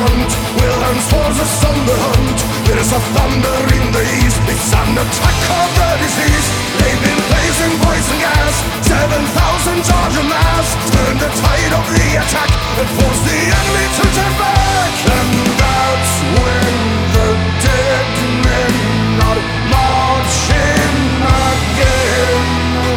front. Wilhelm's forces on the hunt. There's a thunder in the east. It's an attack of the disease. They've been blazing poison gas. 7,000 Georgian mass. Turn the tide of the attack and force the enemy to turn back. And that's when the dead men are marching again.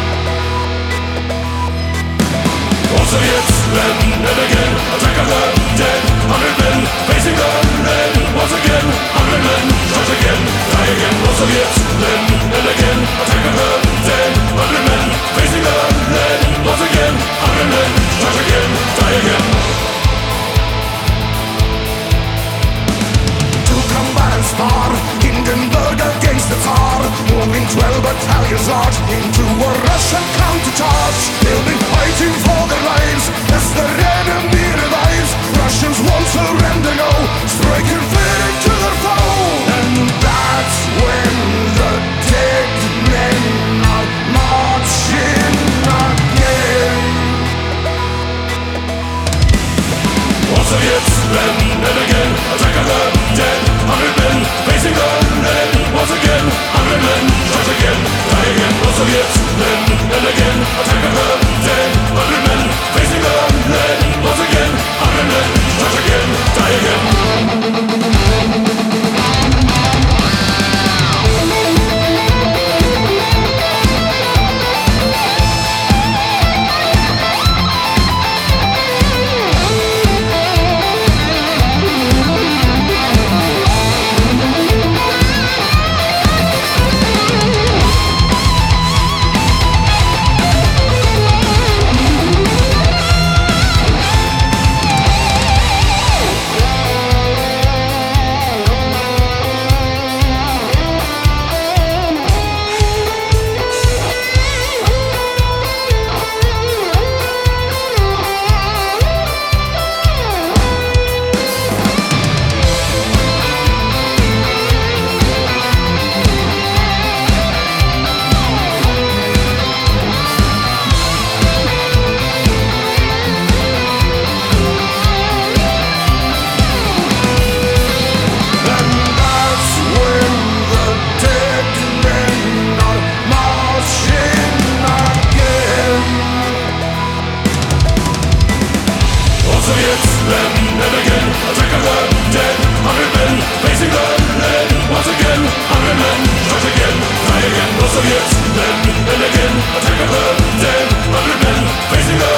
All Soviets, then and again, attack of the dead. 100 men facing the lead. Once again, 100 men charge again, die again. All Soviets, then and again, attack of the dead. 100 men facing the lead. Once again, 100 men charge again, die again. To combat and spar, Hindenburg against the Tsar, moving 12 battalions large into a Russian countercharge. They'll be fighting for their lives as their enemy revives. Russians won't surrender, no, striking fear into their foe. And that's when the dead men are marching again. All Soviets, then and again, attack of the dead. 100 men facing the lead. Once again, 100 men charge again, die again. All Soviets, then and again, attack of the dead. 100 men facing the lead. Once again, 100 men charge again, die again. Soviets, then and again, attack of the dead. 100 men facing the